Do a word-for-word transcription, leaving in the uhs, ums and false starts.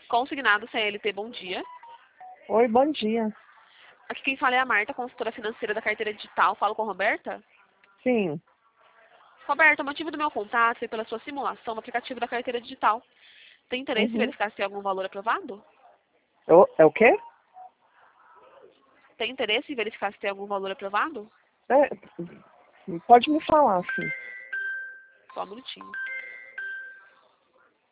Consignado C L T, bom dia. Oi, bom dia. Aqui quem fala é a Marta, consultora financeira da carteira digital. Falo com a Roberta? Sim. Roberta, o motivo do meu contato é pela sua simulação no aplicativo da carteira digital. Tem interesse em Uhum. verificar se tem algum valor aprovado? O, é o quê? Tem interesse em verificar se tem algum valor aprovado? É, pode me falar, sim. Só um minutinho.